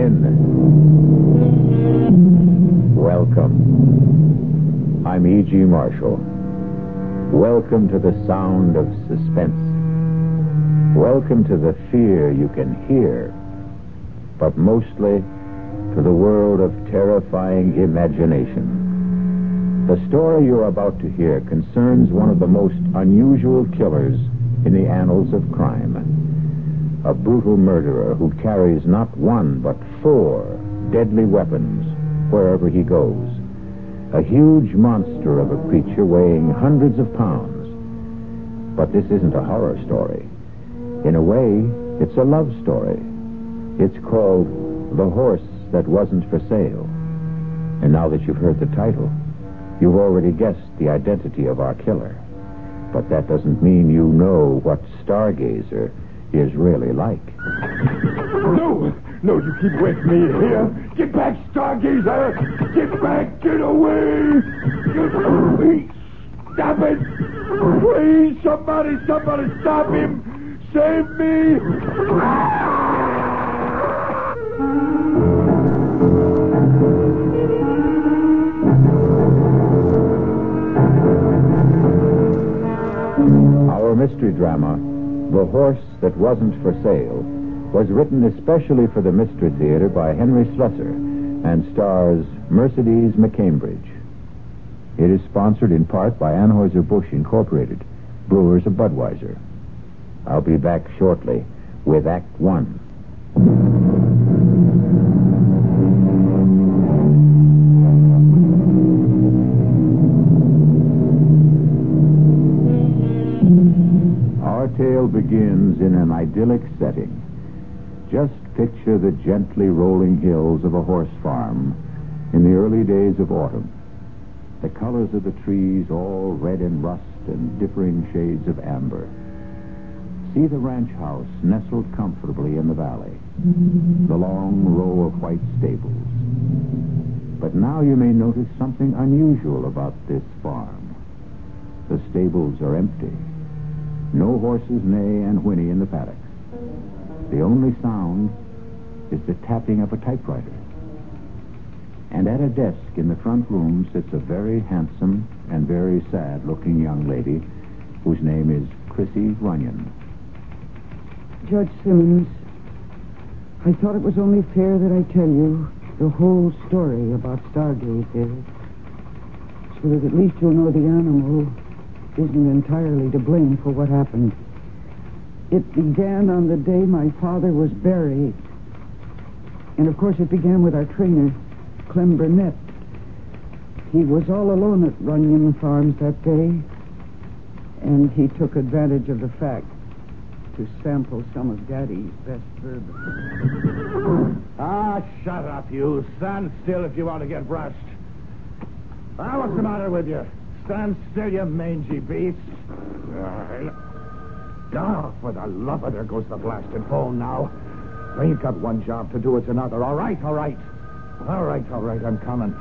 in. Welcome. I'm E.G. Marshall. Welcome to the sound of suspense. Welcome to the fear you can hear, but mostly to the world of terrifying imagination. The story you're about to hear concerns one of the most unusual killers in the annals of crime. A brutal murderer who carries not one but 4 deadly weapons wherever he goes. A huge monster of a creature weighing hundreds of pounds. But this isn't a horror story. In a way, it's a love story. It's called The Horse That Wasn't for Sale. And now that you've heard the title, you've already guessed the identity of our killer. But that doesn't mean you know what Stargazer is really like. No, you keep away from me here. Get back, Stargazer! Get back, get away! Please, stop it! Please, somebody stop him! Save me! Our mystery drama, The Horse That Wasn't for Sale, was written especially for the Mystery Theater by Henry Slessor and stars Mercedes McCambridge. It is sponsored in part by Anheuser-Busch Incorporated, brewers of Budweiser. I'll be back shortly with Act 1. Our tale begins in an idyllic setting. Just picture the gently rolling hills of a horse farm in the early days of autumn. The colors of the trees all red and rust and differing shades of amber. See the ranch house nestled comfortably in the valley. The long row of white stables. But now you may notice something unusual about this farm. The stables are empty. No horses neigh and whinny in the paddocks. The only sound is the tapping of a typewriter. And at a desk in the front room sits a very handsome and very sad-looking young lady whose name is Chrissy Runyon. Judge Simmons, I thought it was only fair that I tell you the whole story about Stargazer, so that at least you'll know the animal isn't entirely to blame for what happened. It began on the day my father was buried. And, of course, it began with our trainer, Clem Burnett. He was all alone at Runyon Farms that day, and he took advantage of the fact to sample some of Daddy's best bourbon. Shut up, you. Stand still if you want to get brushed. What's the matter with you? Stand still, you mangy beast. For the love of... There goes the blasted phone now. I ain't got one job to do, it's another. All right. I'm coming.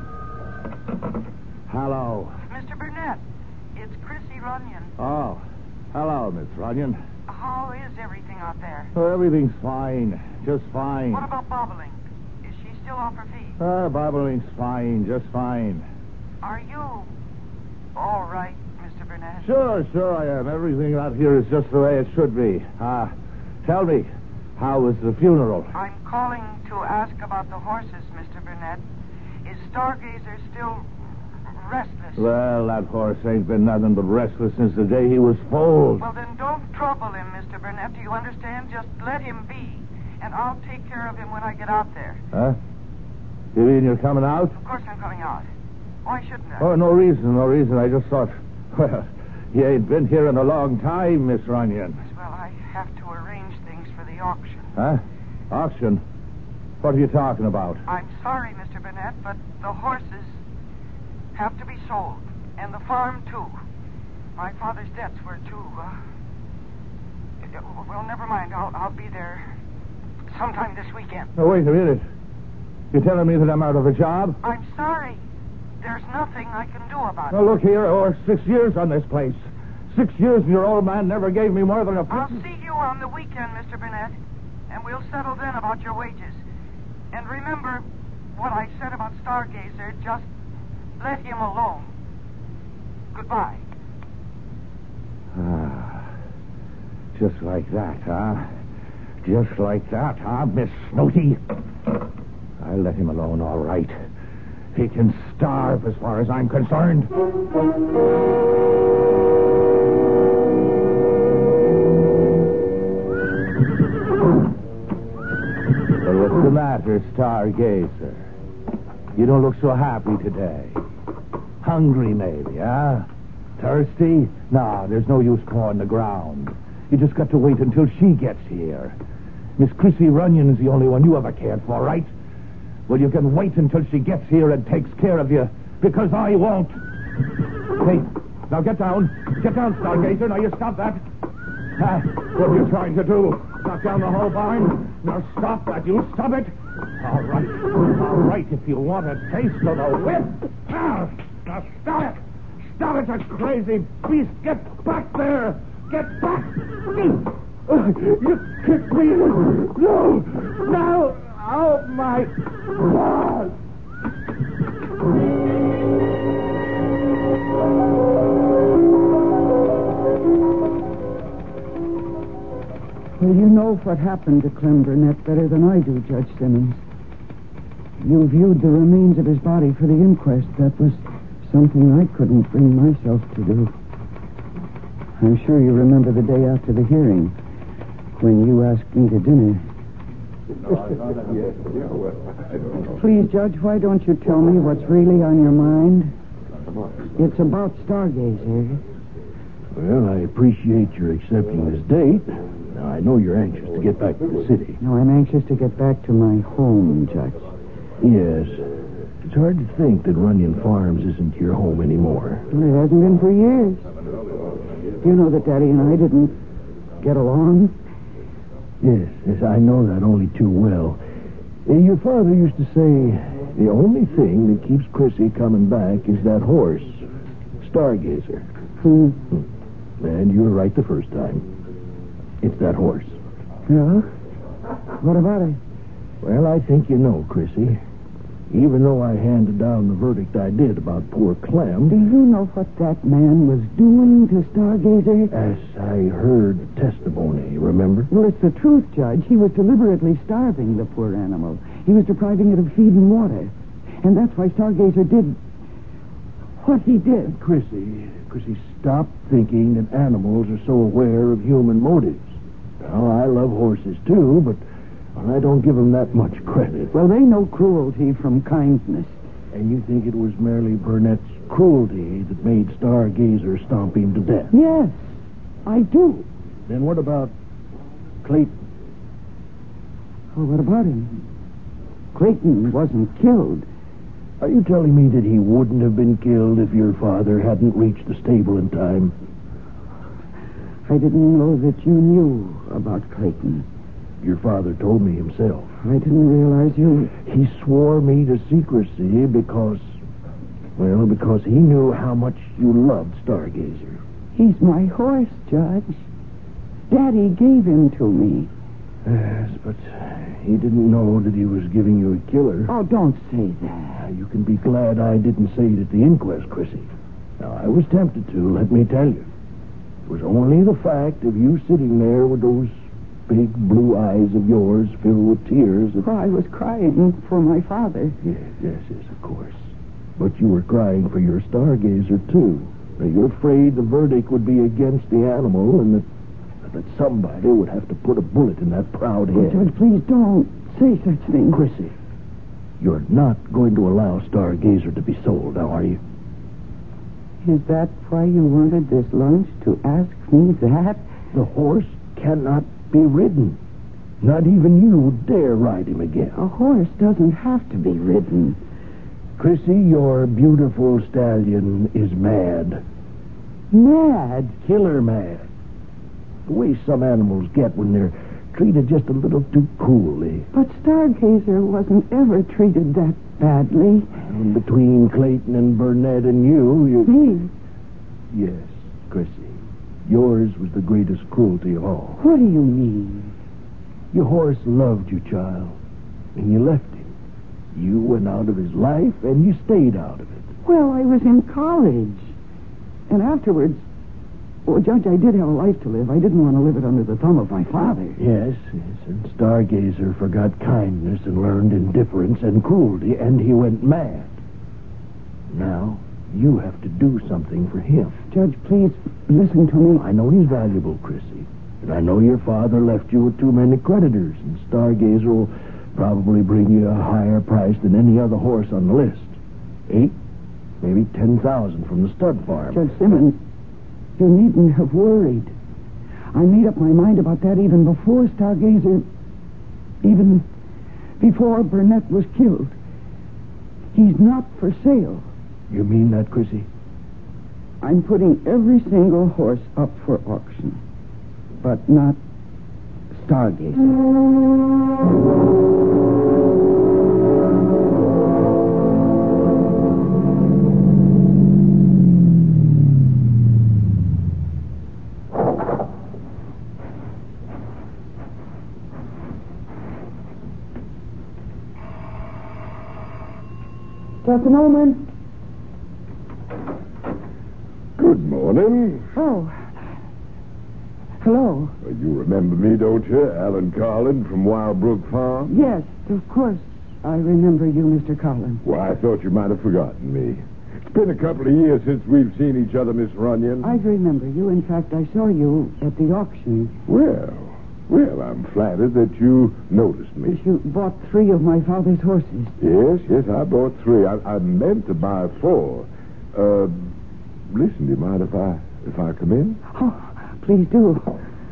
Hello. Mr. Burnett, it's Chrissy Runyon. Oh, hello, Miss Runyon. How is everything out there? Oh, everything's fine. Just fine. What about Bobolink? Is she still off her feet? Bobblink's fine. Just fine. Are you all right, Mr. Burnett? Sure, I am. Everything out here is just the way it should be. Tell me, how was the funeral? I'm calling to ask about the horses, Mr. Burnett. Is Stargazer still restless? Well, that horse ain't been nothing but restless since the day he was foaled. Well, then don't trouble him, Mr. Burnett. Do you understand? Just let him be, and I'll take care of him when I get out there. Huh? You mean you're coming out? Of course I'm coming out. Why shouldn't I? Oh, no reason. I just thought, well, you ain't been here in a long time, Miss Runyon. Well, I have to arrange things for the auction. Huh? Auction? What are you talking about? I'm sorry, Mr. Burnett, but the horses have to be sold, and the farm, too. My father's debts were, too. Well, never mind. I'll be there sometime this weekend. Oh, wait a minute. You're telling me that I'm out of a job? I'm sorry. There's nothing I can do about it. Now, look here. 6 years on this place. 6 years and your old man never gave me more than a... I'll see you on the weekend, Mr. Burnett, and we'll settle then about your wages. And remember what I said about Stargazer. Just let him alone. Goodbye. Just like that, huh? Just like that, huh, Miss Snooty? I'll let him alone, all right. He can starve as far as I'm concerned. Well, what's the matter, Stargazer? You don't look so happy today. Hungry, maybe, huh? Thirsty? No, there's no use clawing the ground. You just got to wait until she gets here. Miss Chrissy Runyon's the only one you ever cared for, right? Well, you can wait until she gets here and takes care of you, because I won't. Hey, now get down. Get down, Stargazer. Now you stop that. What are you trying to do? Knock down the whole barn? Now stop that. You stop it. All right, if you want a taste of the whip. Now stop it. Stop it, that crazy beast. Get back there. Get back. You kicked me. No. Oh, my God. Well, you know what happened to Clem Burnett better than I do, Judge Simmons. You viewed the remains of his body for the inquest. That was something I couldn't bring myself to do. I'm sure you remember the day after the hearing, when you asked me to dinner. Please, Judge, why don't you tell me what's really on your mind? It's about Stargazer. Well, I appreciate your accepting this date. Now, I know you're anxious to get back to the city. No, I'm anxious to get back to my home, Judge. Yes. It's hard to think that Runyon Farms isn't your home anymore. Well, it hasn't been for years. You know that Daddy and I didn't get along? Yes, I know that only too well. Your father used to say, the only thing that keeps Chrissy coming back is that horse, Stargazer. And you were right the first time. It's that horse. Yeah? What about it? Well, I think you know, Chrissy. Even though I handed down the verdict I did about poor Clem... Do you know what that man was doing to Stargazer? As I heard testimony, remember? Well, it's the truth, Judge. He was deliberately starving the poor animal. He was depriving it of feed and water. And that's why Stargazer did what he did. Chrissy, stop thinking that animals are so aware of human motives. Now, I love horses, too, but I don't give them that much credit. Well, they know cruelty from kindness. And you think it was merely Burnett's cruelty that made Stargazer stomp him to death? Yes, I do. Then what about Clayton? Well, what about him? Clayton wasn't killed. Are you telling me that he wouldn't have been killed if your father hadn't reached the stable in time? I didn't know that you knew about Clayton. Your father told me himself. I didn't realize you... He swore me to secrecy because he knew how much you loved Stargazer. He's my horse, Judge. Daddy gave him to me. Yes, but he didn't know that he was giving you a killer. Oh, don't say that. You can be glad I didn't say it at the inquest, Chrissy. Now, I was tempted to, let me tell you. It was only the fact of you sitting there with those big blue eyes of yours filled with tears. Well, I was crying for my father. Yes, of course. But you were crying for your Stargazer, too. Now, you're afraid the verdict would be against the animal and that somebody would have to put a bullet in that proud head. Judge, please don't say such things. Chrissy, you're not going to allow Stargazer to be sold, now, are you? Is that why you wanted this lunch, to ask me that? The horse cannot be ridden. Not even you dare ride him again. A horse doesn't have to be ridden. Chrissy, your beautiful stallion is mad. Mad? Killer mad. The way some animals get when they're treated just a little too cruelly. But Stargazer wasn't ever treated that badly. And between Clayton and Burnett and you... Me? Yes, Chrissy. Yours was the greatest cruelty of all. What do you mean? Your horse loved you, child. and you left him. You went out of his life, and you stayed out of it. Well, I was in college. And afterwards... Well, Judge, I did have a life to live. I didn't want to live it under the thumb of my father. Yes, and Stargazer forgot kindness and learned indifference and cruelty, and he went mad. Now, you have to do something for him. Judge, please, listen to me. I know he's valuable, Chrissy. And I know your father left you with too many creditors, and Stargazer will probably bring you a higher price than any other horse on the list. 8, maybe 10,000 from the stud farm. Judge Simmons, you needn't have worried. I made up my mind about that even before Stargazer, even before Burnett was killed. He's not for sale. You mean that, Chrissy? I'm putting every single horse up for auction, but not Stargazer. Just a moment. Good morning. Oh. Hello. You remember me, don't you? Alan Carlin from Wild Brook Farm? Yes, of course. I remember you, Mr. Carlin. Why, I thought you might have forgotten me. It's been a couple of years since we've seen each other, Miss Runyon. I remember you. In fact, I saw you at the auction. Well, I'm flattered that you noticed me. You bought 3 of my father's horses. Yes, I bought 3. I meant to buy 4. Listen, do you mind if I come in? Oh, please do.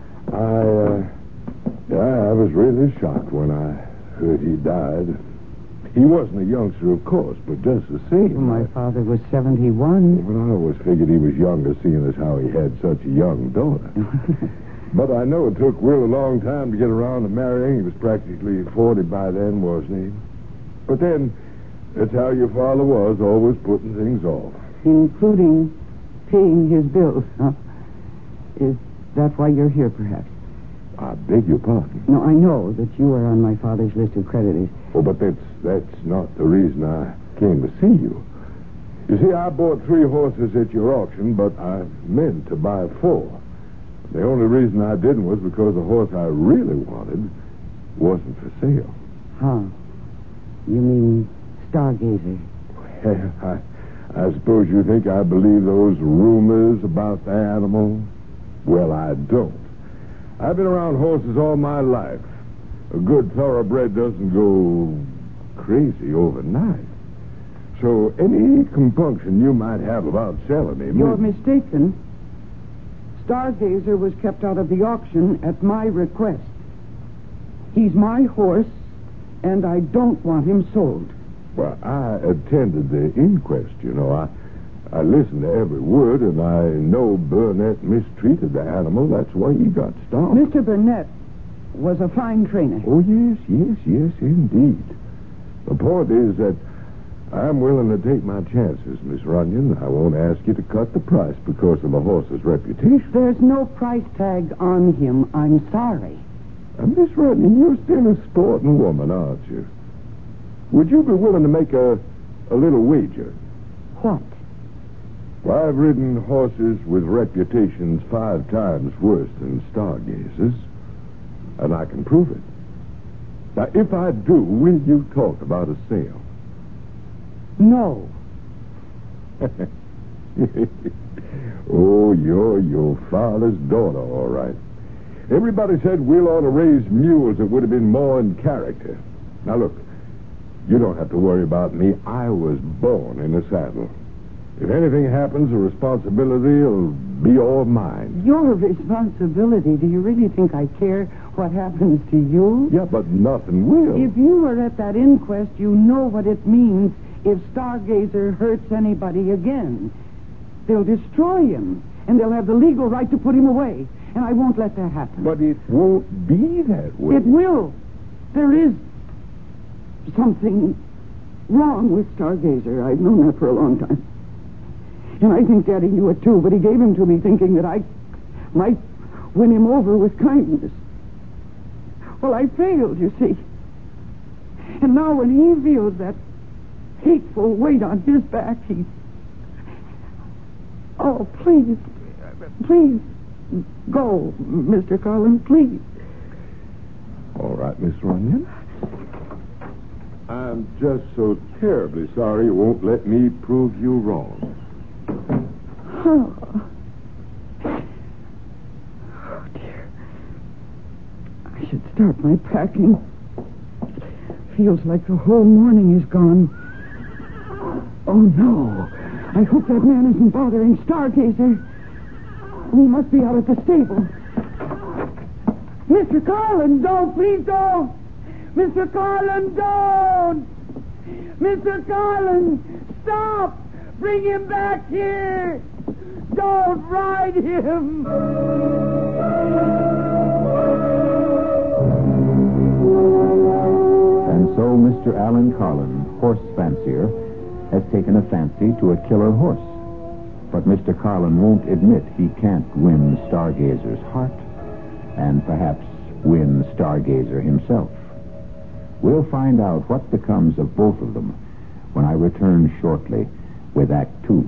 I was really shocked when I heard he died. He wasn't a youngster, of course, but just the same. My father was 71. Well, I always figured he was younger, seeing as how he had such a young daughter. But I know it took Will a long time to get around to marrying. He was practically 40 by then, wasn't he? But then, that's how your father was, always putting things off. Including paying his bills, huh? Is that why you're here, perhaps? I beg your pardon. No, I know that you are on my father's list of creditors. Oh, but that's not the reason I came to see you. You see, I bought 3 horses at your auction, but I meant to buy 4. The only reason I didn't was because the horse I really wanted wasn't for sale. Huh. You mean Stargazer? I suppose you think I believe those rumors about the animal? Well, I don't. I've been around horses all my life. A good thoroughbred doesn't go crazy overnight. So any compunction you might have about selling him... You're mistaken. Stargazer was kept out of the auction at my request. He's my horse, and I don't want him sold. Well, I attended the inquest, you know. I listened to every word, and I know Burnett mistreated the animal. That's why he got stopped. Mr. Burnett was a fine trainer. Oh, yes, indeed. The point is that I'm willing to take my chances, Miss Runyon. I won't ask you to cut the price because of the horse's reputation. There's no price tag on him. I'm sorry. Miss Runyon, you're still a sporting woman, aren't you? Would you be willing to make a little wager? What? Well, I've ridden horses with reputations 5 times worse than Stargazer's, and I can prove it. Now, if I do, will you talk about a sale? No. Oh, you're your father's daughter, all right. Everybody said Will ought to raise mules that would have been more in character. Now, look, you don't have to worry about me. I was born in the saddle. If anything happens, the responsibility will be all mine. Your responsibility? Do you really think I care what happens to you? Yeah, but nothing will. If you were at that inquest, you know what it means if Stargazer hurts anybody again. They'll destroy him, and they'll have the legal right to put him away. And I won't let that happen. But it won't be that way. It will. There is something wrong with Stargazer. I've known that for a long time. And I think Daddy knew it too, but he gave him to me thinking that I might win him over with kindness. Well, I failed, you see. And now when he feels that hateful weight on his back, he... Oh, please, please, go, Mr. Carlin, please. All right, Miss Runyon. I'm just so terribly sorry you won't let me prove you wrong. Oh, dear. I should start my packing. Feels like the whole morning is gone. Oh, no. I hope that man isn't bothering Stargazer. He must be out at the stable. Mr. Carlin, don't. Please don't. Mr. Carlin, don't. Mr. Carlin, stop. Bring him back here. Don't ride him. And so Mr. Alan Carlin, horse fancier, has taken a fancy to a killer horse. But Mr. Carlin won't admit he can't win Stargazer's heart and perhaps win Stargazer himself. We'll find out what becomes of both of them when I return shortly with Act 2.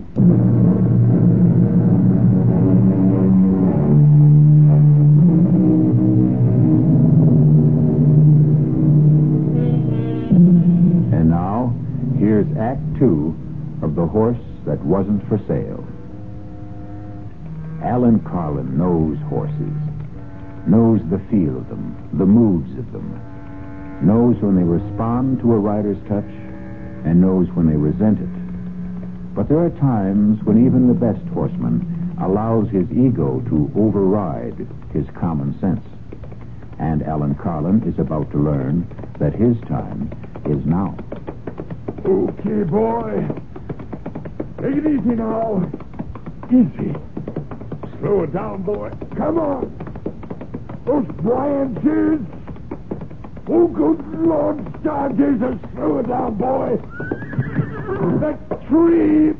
And now, here's Act 2 of The Horse That Wasn't for Sale. Alan Carlin knows horses, knows the feel of them, the moods of them, knows when they respond to a rider's touch, and knows when they resent it. But there are times when even the best horseman allows his ego to override his common sense. And Alan Carlin is about to learn that his time is now. Okay, boy. Take it easy now. Easy. Slow it down, boy. Come on. Those branches. Oh, good Lord, Stargazer, slow it down, boy. That tree.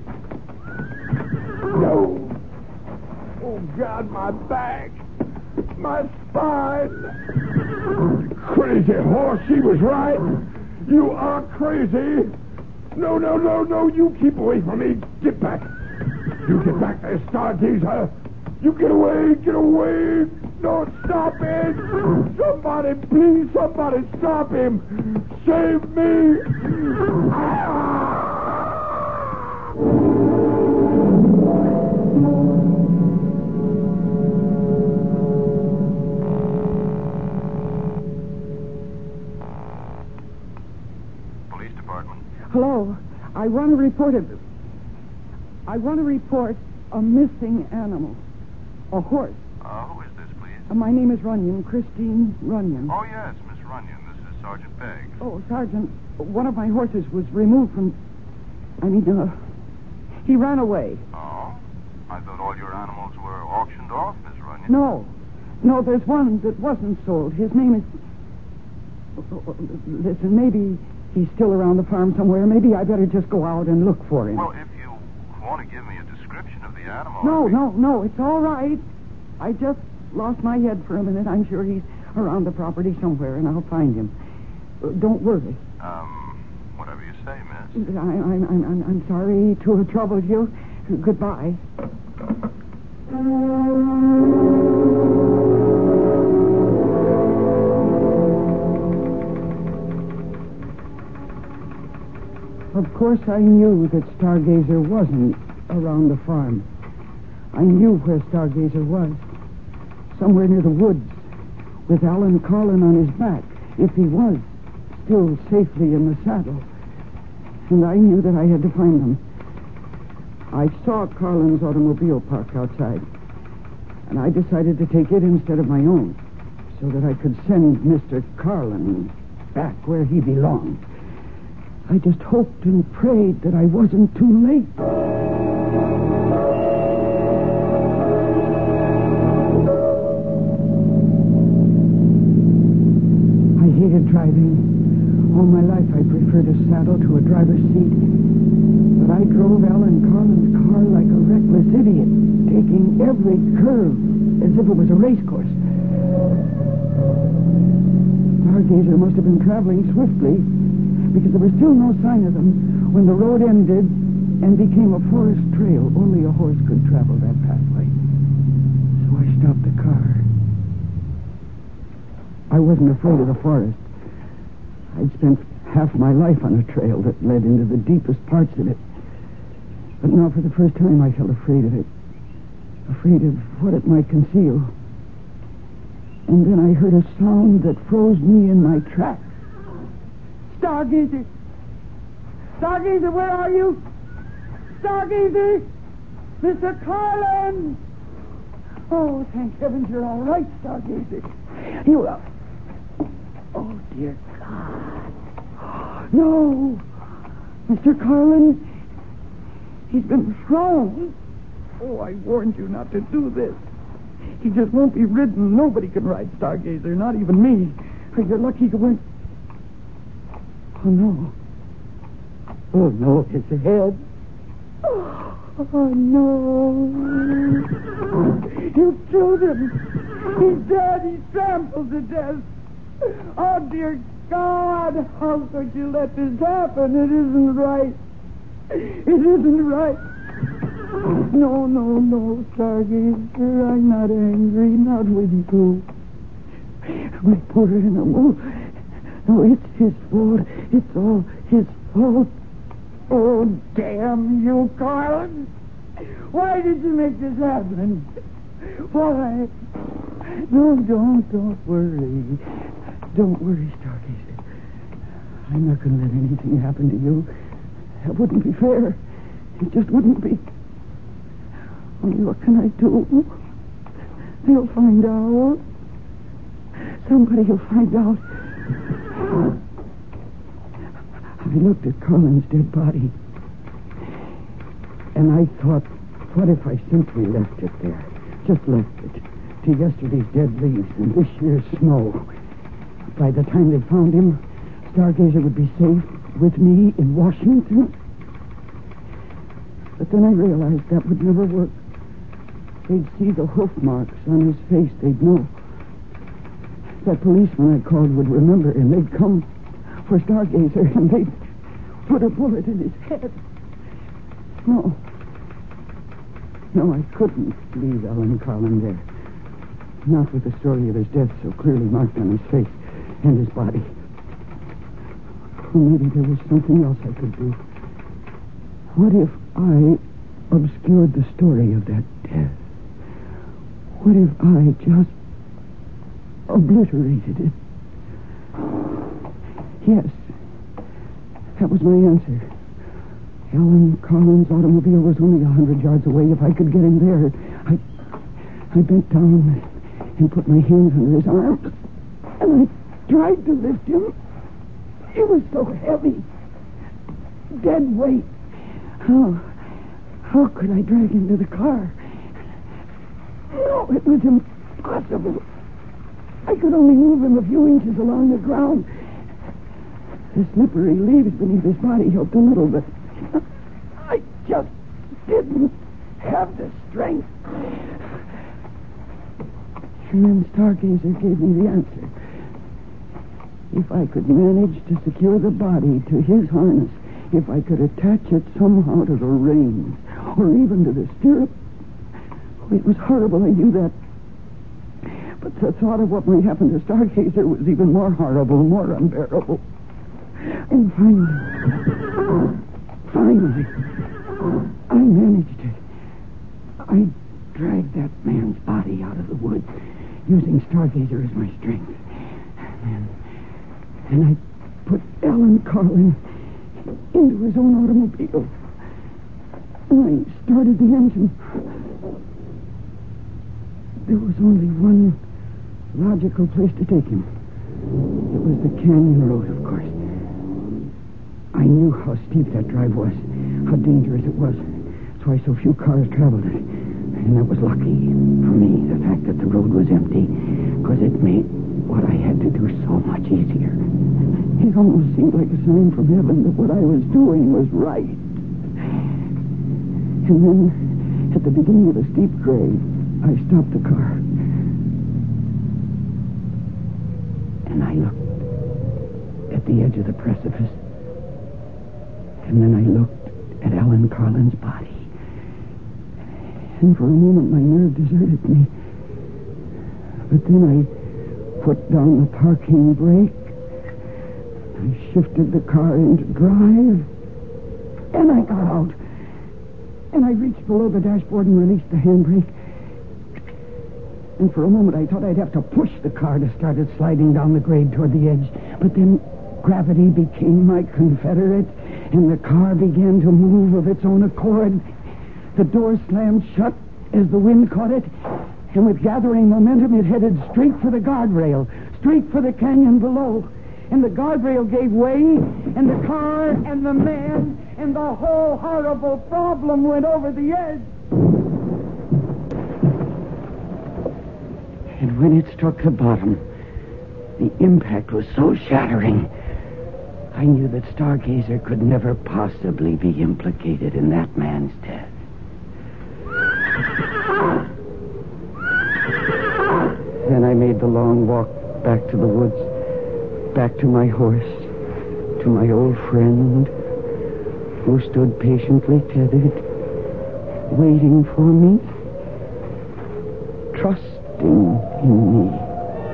No. Oh, God, my back. My spine. Crazy horse, she was right. You are crazy. No, no, no, no, you keep away from me. Get back. You get back there, Stargazer. You get away, get away. No, stop it. Somebody, please, somebody stop him. Save me. Police department. Hello. I want to report a missing animal. A horse. Who is this, please? My name is Runyon, Christine Runyon. Oh, yes, Miss Runyon. This is Sergeant Begg. Oh, Sergeant, one of my horses was removed from... he ran away. Oh? I thought all your animals were auctioned off, Miss Runyon. No, there's one that wasn't sold. His name is... Listen, maybe he's still around the farm somewhere. Maybe I better just go out and look for him. Well, if you want to give me a description of the animal... No, it's all right. I just lost my head for a minute. I'm sure he's around the property somewhere, and I'll find him. Don't worry. Whatever you say, miss. I'm sorry to have troubled you. Goodbye. Of course, I knew that Stargazer wasn't around the farm. I knew where Stargazer was. Somewhere near the woods, with Alan Carlin on his back, if he was still safely in the saddle. And I knew that I had to find him. I saw Carlin's automobile parked outside, and I decided to take it instead of my own, so that I could send Mr. Carlin back where he belonged. I just hoped and prayed that I wasn't too late. I hated driving. All my life I preferred a saddle to a driver's seat. But I drove Alan Carlin's car like a reckless idiot, taking every curve as if it was a race course. Stargazer must have been traveling swiftly, because there was still no sign of them when the road ended and became a forest trail. Only a horse could travel that pathway. So I stopped the car. I wasn't afraid of the forest. I'd spent half my life on a trail that led into the deepest parts of it. But now for the first time I felt afraid of it. Afraid of what it might conceal. And then I heard a sound that froze me in my tracks. Stargazer! Stargazer, where are you? Stargazer! Mr. Carlin! Oh, thank heavens you're all right, Stargazer. You are... Oh, dear God. No! Mr. Carlin, he's been thrown. Oh, I warned you not to do this. He just won't be ridden. Nobody can ride Stargazer, not even me. You're lucky he went... Oh, no. Oh, no, his head. Oh, no. You killed him. He's dead. He's trampled to death. Oh, dear God. How could you let this happen? It isn't right. It isn't right. No, Stargazer. I'm not angry. Not with you. My poor animal. No, it's his fault. It's all his fault. Oh, damn you, Carlin. Why did you make this happen? Why? No, don't worry. Don't worry, Stargazer. I'm not going to let anything happen to you. That wouldn't be fair. It just wouldn't be. Only what can I do? They'll find out. Somebody will find out. I looked at Carlin's dead body, and I thought, what if I simply left it there? Just left it to yesterday's dead leaves and this year's snow. By the time they found him, Stargazer would be safe with me in Washington. But then I realized that would never work. They'd see the hoof marks on his face. They'd know. That policeman I called would remember him. They'd come for Stargazer, and they'd put a bullet in his head. No, I couldn't leave Ellen Carlin there. Not with the story of his death so clearly marked on his face and his body. Or maybe there was something else I could do. What if I obscured the story of that death? What if I just obliterated it? Yes, that was my answer. Ellen Carlin's automobile was only 100 yards away. If I could get him there, I bent down and put my hands under his arms, and I tried to lift him. It was so heavy. Dead weight. How could I drag him to the car? No, it was impossible. I could only move him a few inches along the ground. The slippery leaves beneath his body helped a little, but I just didn't have the strength. And then Stargazer gave me the answer. If I could manage to secure the body to his harness, if I could attach it somehow to the reins, or even to the stirrup. It was horrible, I knew that. But the thought of what might happen to Stargazer was even more horrible, more unbearable. And finally, I managed it. I dragged that man's body out of the woods, using Stargazer as my strength. And I put Ellen Carlin into his own automobile. And I started the engine. There was only one logical place to take him. It was the canyon road, of course. I knew how steep that drive was, how dangerous it was. That's why so few cars traveled it. And that was lucky for me, the fact that the road was empty, because it made what I had to do so much easier. It almost seemed like a sign from heaven that what I was doing was right. And then, at the beginning of a steep grade, I stopped the car. And I looked at the edge of the precipice. And then I looked at Ellen Carlin's body. And for a moment, my nerve deserted me. But then I put down the parking brake. I shifted the car into drive. And I got out. And I reached below the dashboard and released the handbrake. And for a moment, I thought I'd have to push the car to start it sliding down the grade toward the edge. But then gravity became my confederate, and the car began to move of its own accord. The door slammed shut as the wind caught it, and with gathering momentum, it headed straight for the guardrail, straight for the canyon below. And the guardrail gave way, and the car and the man and the whole horrible problem went over the edge. And when it struck the bottom, the impact was so shattering, I knew that Stargazer could never possibly be implicated in that man's death. Then I made the long walk back to the woods, back to my horse, to my old friend, who stood patiently tethered, waiting for me, trusting in me.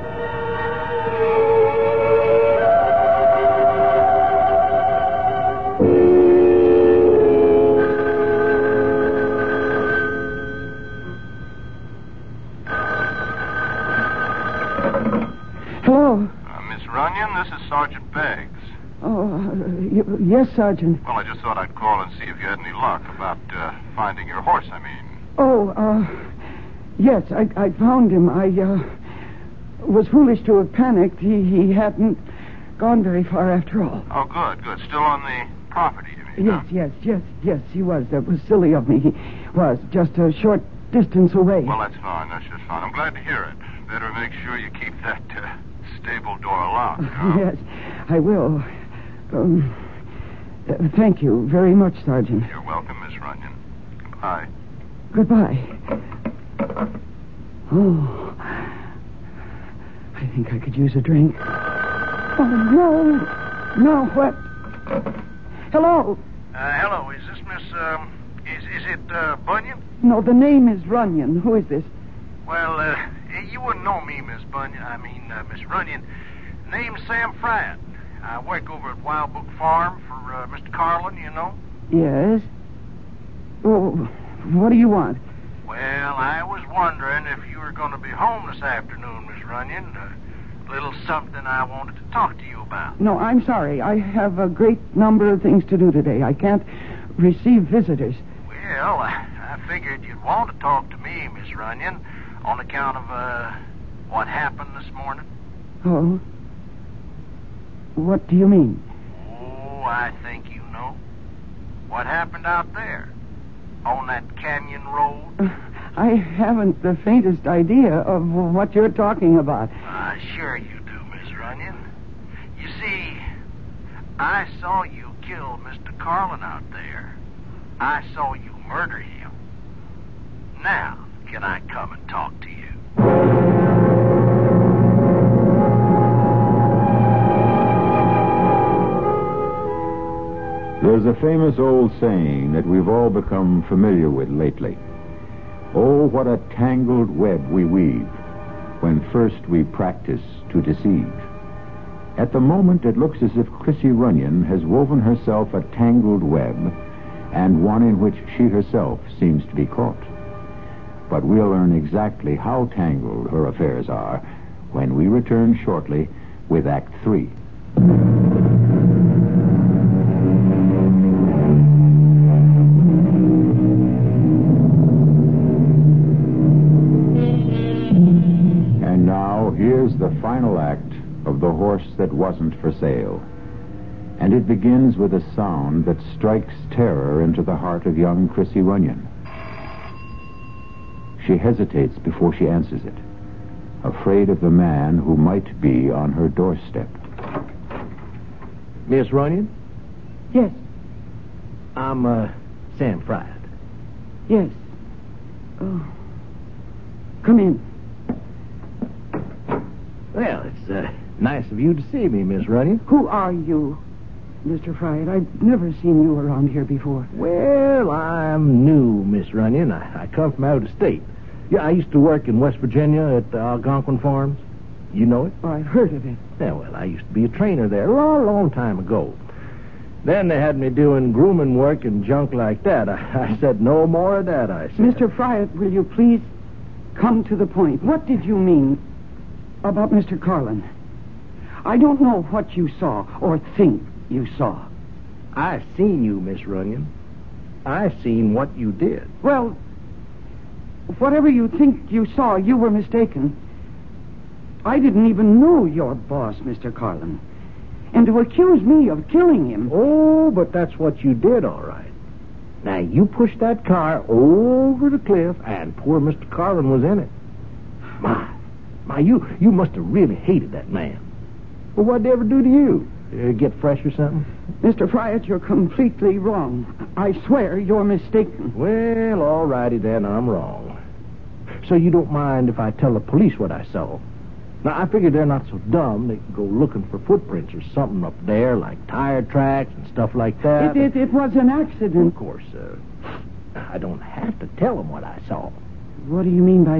Hello? Miss Runyon, this is Sergeant Beggs. Oh, yes, Sergeant. Well, I just thought I'd call and see if you had any luck about finding your horse, I mean. Yes, I found him. I was foolish to have panicked. He hadn't gone very far after all. Oh, good. Still on the property, you mean? Yes, he was. That was silly of me. He was just a short distance away. Well, that's fine. I'm glad to hear it. Better make sure you keep that stable door locked. Huh? Yes, I will. Thank you very much, Sergeant. You're welcome, Miss Runyon. Goodbye. Goodbye. Oh, I think I could use a drink. Oh, no. No, what? Hello? Hello, is this Miss, is it, Bunyan? No, the name is Runyon. Who is this? Well, you wouldn't know me, Miss Bunyan. Miss Runyon. Name's Sam Fradd. I work over at Wild Book Farm for, Mr. Carlin, you know? Yes. Oh, what do you want? Well, I was wondering if you were going to be home this afternoon, Miss Runyon. A little something I wanted to talk to you about. No, I'm sorry. I have a great number of things to do today. I can't receive visitors. Well, I figured you'd want to talk to me, Miss Runyon, on account of, what happened this morning. Oh? What do you mean? Oh, I think you know. What happened out there? On that canyon road? I haven't the faintest idea of what you're talking about. Sure you do, Miss Runyon. You see, I saw you kill Mr. Carlin out there. I saw you murder him. Now, can I come and talk to you? There's a famous old saying that we've all become familiar with lately. Oh, what a tangled web we weave when first we practice to deceive. At the moment, it looks as if Chrissy Runyon has woven herself a tangled web, and one in which she herself seems to be caught. But we'll learn exactly how tangled her affairs are when we return shortly with Act 3. And now, here's the final act of The Horse That Wasn't for Sale. And it begins with a sound that strikes terror into the heart of young Chrissy Runyon. She hesitates before she answers it, afraid of the man who might be on her doorstep. Miss Runyon? Yes. I'm, Sam Fradd. Yes. Oh. Come in. Well, it's, nice of you to see me, Miss Runyon. Who are you? Mr. Fried. I've never seen you around here before. Well, I'm new, Miss Runyon. I come from out of state. Yeah, I used to work in West Virginia at the Algonquin Farms. You know it? Oh, I've heard of it. Yeah, well, I used to be a trainer there a long, long time ago. Then they had me doing grooming work and junk like that. I said, no more of that, I said. Mr. Fried, will you please come to the point? What did you mean about Mr. Carlin? I don't know what you saw or think you saw. I seen you, Miss Runyon. I seen what you did. Well, whatever you think you saw, you were mistaken. I didn't even know your boss, Mr. Carlin. And to accuse me of killing him... Oh, but that's what you did, all right. Now, you pushed that car over the cliff, and poor Mr. Carlin was in it. My, you must have really hated that man. Well, what'd they ever do to you? Get fresh or something? Mr. Friat, you're completely wrong. I swear you're mistaken. Well, all righty then, I'm wrong. So you don't mind if I tell the police what I saw? Now, I figure they're not so dumb. They can go looking for footprints or something up there, like tire tracks and stuff like that. It was an accident. Of course, I don't have to tell them what I saw. What do you mean by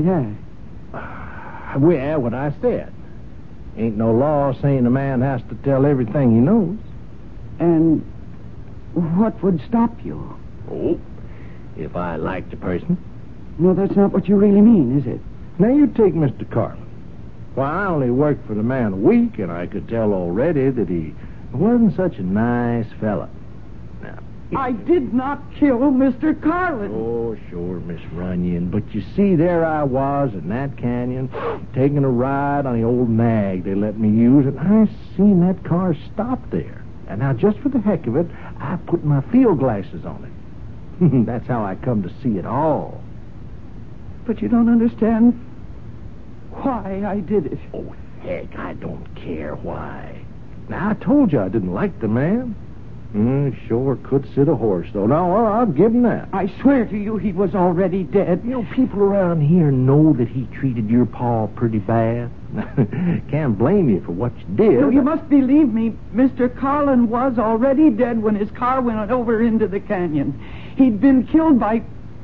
that? Well, what I said. Ain't no law saying a man has to tell everything he knows. And what would stop you? Oh, if I liked a person. No, that's not what you really mean, is it? Now, you take Mr. Carlin. Well, I only worked for the man a week, and I could tell already that he wasn't such a nice fella. Now, I did not kill Mr. Carlin. Oh, sure, Miss Runyon. But you see, there I was in that canyon, taking a ride on the old nag they let me use, and I seen that car stop there. And now, just for the heck of it, I put my field glasses on it. That's how I come to see it all. But you don't understand why I did it. Oh, heck, I don't care why. Now, I told you I didn't like the man. Sure could sit a horse, though. Now, I'll give him that. I swear to you he was already dead. You know, people around here know that he treated your pa pretty bad. Can't blame you for what you did. No, you must believe me. Mr. Carlin was already dead when his car went over into the canyon. He'd been killed by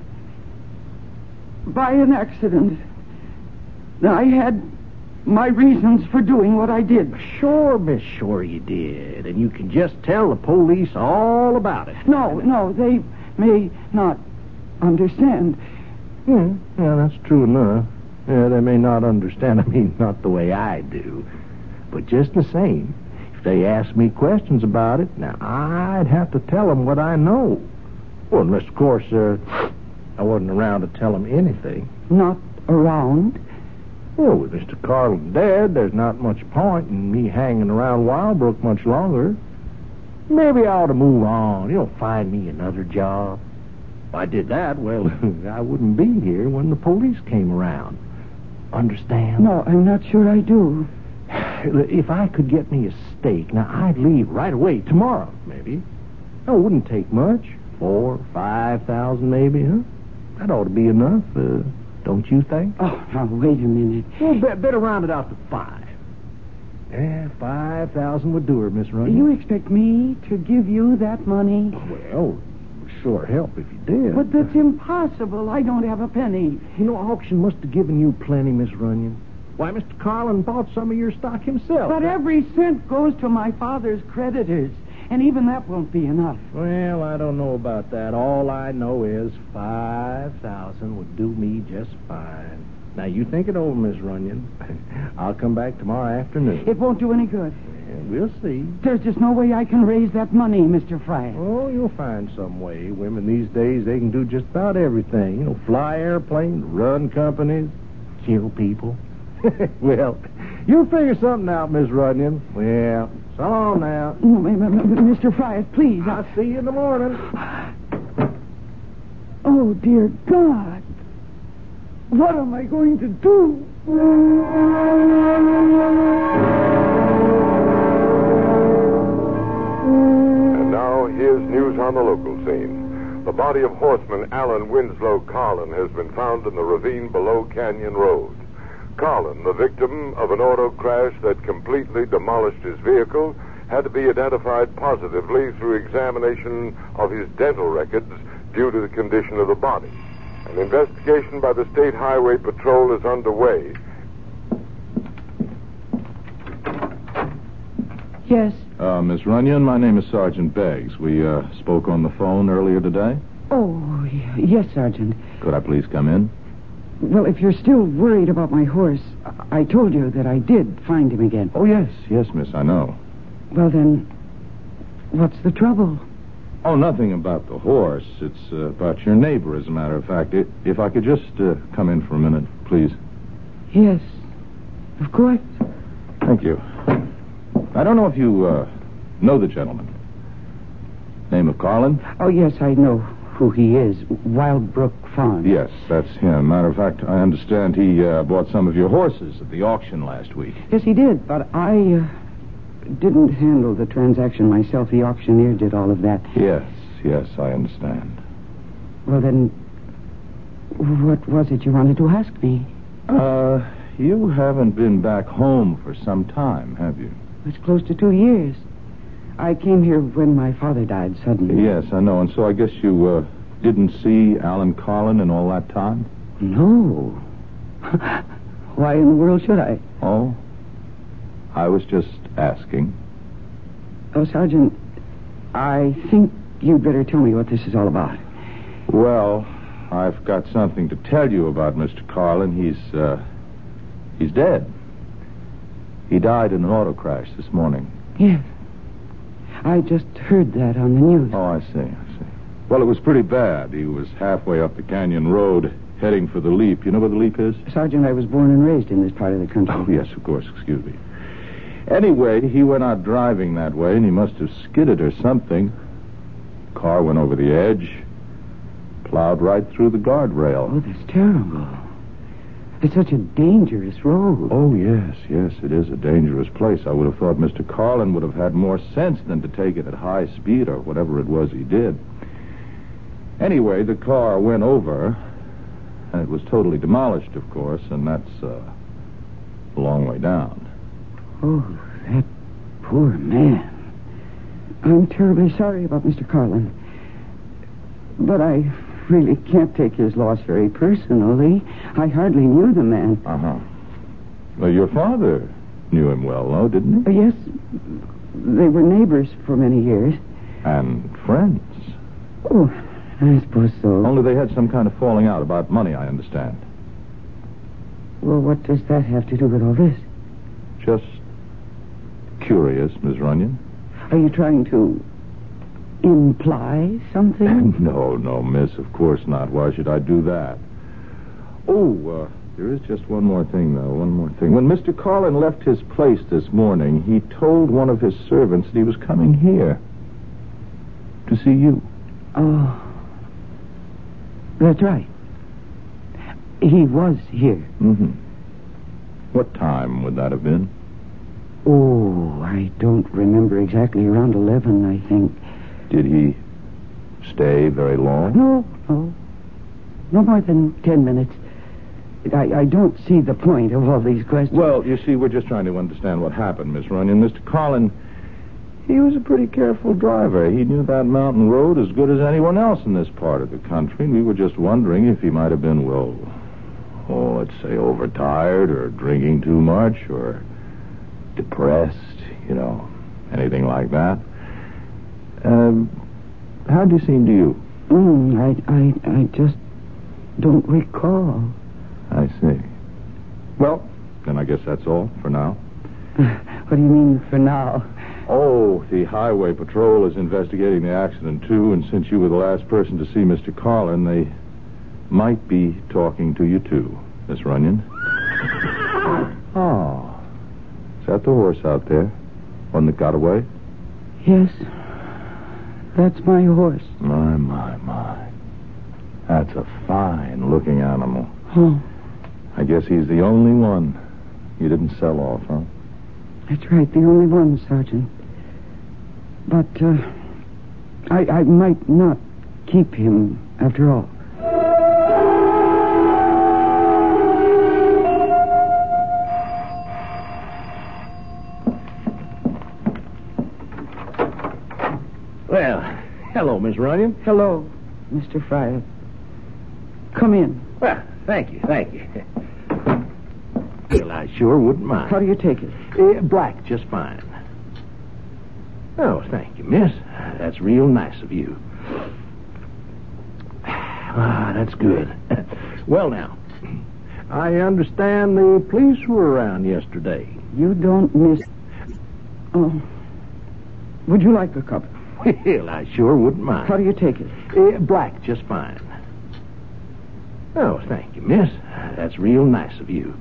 an accident. I had my reasons for doing what I did. Sure, Miss, sure you did. And you can just tell the police all about it. No, they may not understand. Yeah, that's true enough. Yeah, they may not understand. I mean, not the way I do. But just the same, if they ask me questions about it, now, I'd have to tell them what I know. Well, unless, of course, I wasn't around to tell them anything. Not around? Well, with Mr. Carlin dead, there's not much point in me hanging around Wildbrook much longer. Maybe I ought to move on. Find me another job. If I did that, well, I wouldn't be here when the police came around. Understand? No, I'm not sure I do. If I could get me a stake, now, I'd leave right away, tomorrow, maybe. No, it wouldn't take much. 4,000 or 5,000, maybe, huh? That ought to be enough, don't you think? Oh, now, wait a minute. Well, better round it out to 5. Yeah, 5,000 would do her, Miss Runyon. You expect me to give you that money? Well, it would sure help if you did. But that's impossible. I don't have a penny. Auction must have given you plenty, Miss Runyon. Why, Mr. Carlin bought some of your stock himself. But every cent goes to my father's creditors. And even that won't be enough. Well, I don't know about that. All I know is 5,000 would do me just fine. Now, you think it over, Miss Runyon. I'll come back tomorrow afternoon. It won't do any good. Yeah, we'll see. There's just no way I can raise that money, Mr. Fryer. Oh, you'll find some way. Women these days, they can do just about everything. Fly airplanes, run companies, kill people. Well, you'll figure something out, Miss Runyon. Well, so long now. Mr. Fryer, please. I'll see you in the morning. Oh, dear God. What am I going to do? And now, here's news on the local scene. The body of horseman Alan Winslow Carlin has been found in the ravine below Canyon Road. Carlin, the victim of an auto crash that completely demolished his vehicle, had to be identified positively through examination of his dental records due to the condition of the body. An investigation by the State Highway Patrol is underway. Yes. Miss Runyon, my name is Sergeant Beggs. We spoke on the phone earlier today. Oh, yes, Sergeant. Could I please come in? Well, if you're still worried about my horse, I told you that I did find him again. Oh, yes, miss, I know. Well, then, what's the trouble? Oh, nothing about the horse. It's about your neighbor, as a matter of fact. If I could just come in for a minute, please. Yes, of course. Thank you. I don't know if you know the gentleman. Name of Carlin? Oh, yes, I know who he is. Wildbrook Farm. Yes, that's him. Matter of fact, I understand he bought some of your horses at the auction last week. Yes, he did, but I didn't handle the transaction myself. The auctioneer did all of that. Yes, I understand. Well, then, what was it you wanted to ask me? You haven't been back home for some time, have you? It's close to 2 years. I came here when my father died suddenly. Yes, I know. And so I guess you didn't see Alan Carlin in all that time? No. Why in the world should I? Oh, I was just asking. Oh, Sergeant, I think you'd better tell me what this is all about. Well, I've got something to tell you about Mr. Carlin. He's dead. He died in an auto crash this morning. Yes. I just heard that on the news. Oh, I see. Well, it was pretty bad. He was halfway up the canyon road, heading for the Leap. You know where the Leap is? Sergeant, I was born and raised in this part of the country. Oh, yes, of course. Excuse me. Anyway, he went out driving that way, and he must have skidded or something. Car went over the edge, plowed right through the guardrail. Oh, that's terrible. It's such a dangerous road. Oh, yes, it is a dangerous place. I would have thought Mr. Carlin would have had more sense than to take it at high speed or whatever it was he did. Anyway, the car went over, and it was totally demolished, of course, and that's a long way down. Oh, that poor man. I'm terribly sorry about Mr. Carlin. But I really can't take his loss very personally. I hardly knew the man. Uh-huh. Well, your father knew him well, though, didn't he? Yes. They were neighbors for many years. And friends. Oh, I suppose so. Only they had some kind of falling out about money, I understand. Well, what does that have to do with all this? Just curious, Miss Runyon. Are you trying to imply something? No, miss, of course not. Why should I do that? Oh, there is just one more thing, though. One more thing. When Mr. Carlin left his place this morning, he told one of his servants that he was coming here to see you. Oh, that's right. He was here. Mm-hmm. What time would that have been? Oh, I don't remember exactly. Around 11, I think. Did he stay very long? No. No more than 10 minutes. I don't see the point of all these questions. Well, you see, we're just trying to understand what happened, Miss Runyon. Mr. Carlin, he was a pretty careful driver. He knew that mountain road as good as anyone else in this part of the country, and we were just wondering if he might have been, let's say overtired or drinking too much or depressed, anything like that. How'd he seem to you? I just don't recall. I see. Well, then I guess that's all for now. What do you mean, for now? Oh, the Highway Patrol is investigating the accident, too, and since you were the last person to see Mr. Carlin, they might be talking to you, too, Miss Runyon. Oh. Is that the horse out there? One that got away? Yes. That's my horse. My. That's a fine-looking animal. Oh. I guess he's the only one you didn't sell off, huh? That's right, the only one, Sergeant. But, I might not keep him after all. Well, hello, Miss Runyon. Hello, Mr. Fryer. Come in. Well, thank you. Well, I sure wouldn't mind. How do you take it? Black, just fine. Oh, thank you, miss. That's real nice of you. That's good. Well, now, I understand the police were around yesterday. You don't miss... Oh. Would you like a cup? Well, I sure wouldn't mind. How do you take it? Black, just fine. Oh, thank you, miss. That's real nice of you.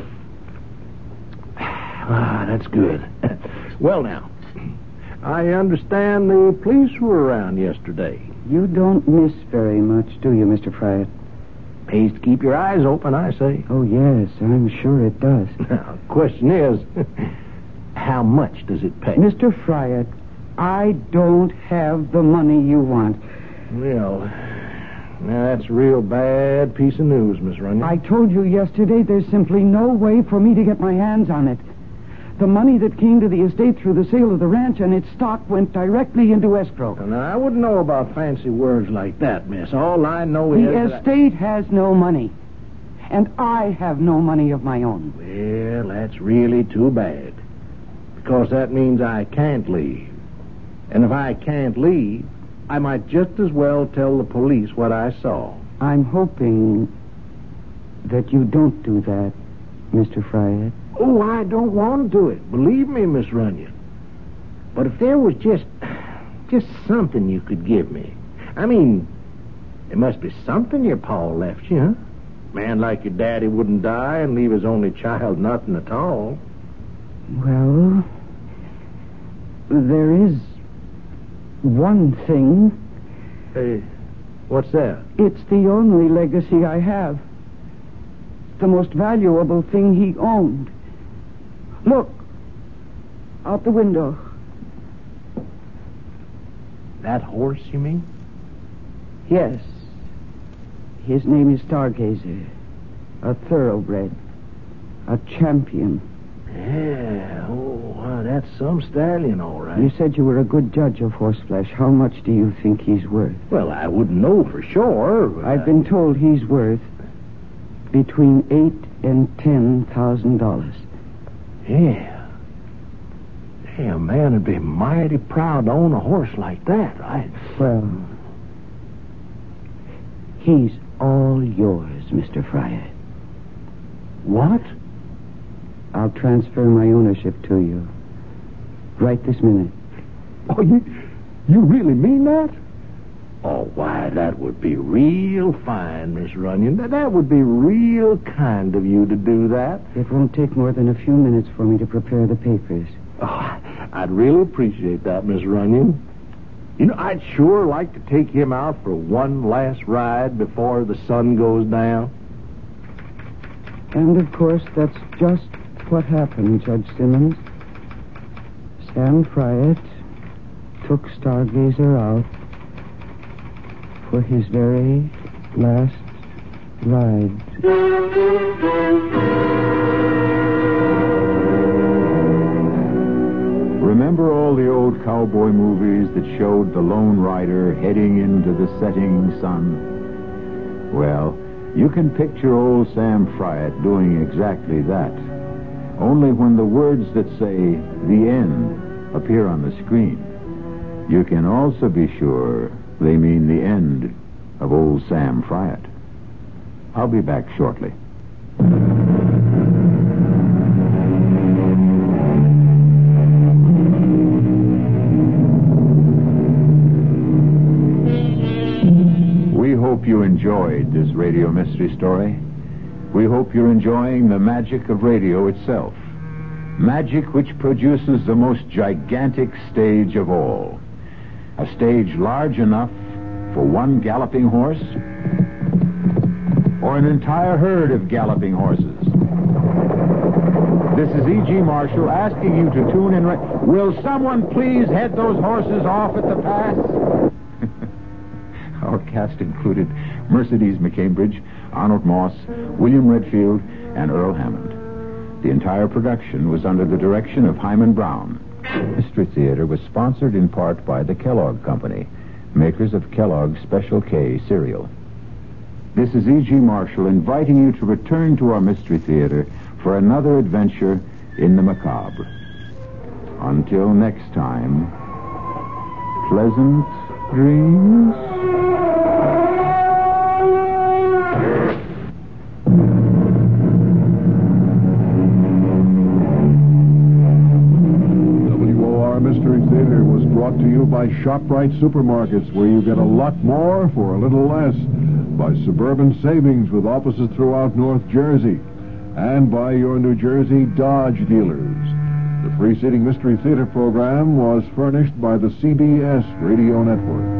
That's good. Well, now, I understand the police were around yesterday. You don't miss very much, do you, Mr. Fryer? Pays to keep your eyes open, I say. Oh, yes, I'm sure it does. Now, the question is, how much does it pay? Mr. Fryer, I don't have the money you want. Well, now that's a real bad piece of news, Miss Runyon. I told you yesterday there's simply no way for me to get my hands on it. The money that came to the estate through the sale of the ranch and its stock went directly into escrow. Now, I wouldn't know about fancy words like that, miss. All I know is... The estate has no money. And I have no money of my own. Well, that's really too bad. Because that means I can't leave. And if I can't leave, I might just as well tell the police what I saw. I'm hoping that you don't do that, Mr. Fryer. Oh, I don't want to do it. Believe me, Miss Runyon. But if there was just something you could give me. I mean, there must be something your pa left you, huh? Man like your daddy wouldn't die and leave his only child nothing at all. Well, there is one thing. Hey, what's that? It's the only legacy I have. The most valuable thing he owned. Look, out the window. That horse, you mean? Yes. His name is Stargazer. A thoroughbred. A champion. Yeah, that's some stallion, all right. You said you were a good judge of horseflesh. How much do you think he's worth? Well, I wouldn't know for sure. I've been told he's worth between $8,000 and $10,000. Yeah. Hey, a man would be mighty proud to own a horse like that, right? Well, he's all yours, Mr. Fryer. What? I'll transfer my ownership to you. Right this minute. Oh, you really mean that? Oh, why, that would be real fine, Miss Runyon. That would be real kind of you to do that. It won't take more than a few minutes for me to prepare the papers. Oh, I'd really appreciate that, Miss Runyon. You know, I'd sure like to take him out for one last ride before the sun goes down. And, of course, that's just what happened, Judge Simmons. Sam Fryer took Stargazer out for his very last ride. Remember all the old cowboy movies that showed the lone rider heading into the setting sun? Well, you can picture old Sam Fryer doing exactly that. Only when the words that say "the end" appear on the screen, you can also be sure they mean the end of old Sam Fryer. I'll be back shortly. We hope you enjoyed this radio mystery story. We hope you're enjoying the magic of radio itself. Magic which produces the most gigantic stage of all. A stage large enough for one galloping horse or an entire herd of galloping horses. This is E.G. Marshall asking you to tune in. Will someone please head those horses off at the pass? Our cast included Mercedes McCambridge, Arnold Moss, William Redfield, and Earl Hammond. The entire production was under the direction of Hyman Brown. Mystery Theater was sponsored in part by the Kellogg Company, makers of Kellogg's Special K cereal. This is E.G. Marshall inviting you to return to our Mystery Theater for another adventure in the macabre. Until next time, pleasant dreams. WOR Mystery Theater was brought to you by ShopRite Supermarkets, where you get a lot more for a little less. By Suburban Savings with offices throughout North Jersey. And by your New Jersey Dodge dealers. The preceding Mystery Theater program was furnished by the CBS Radio Network.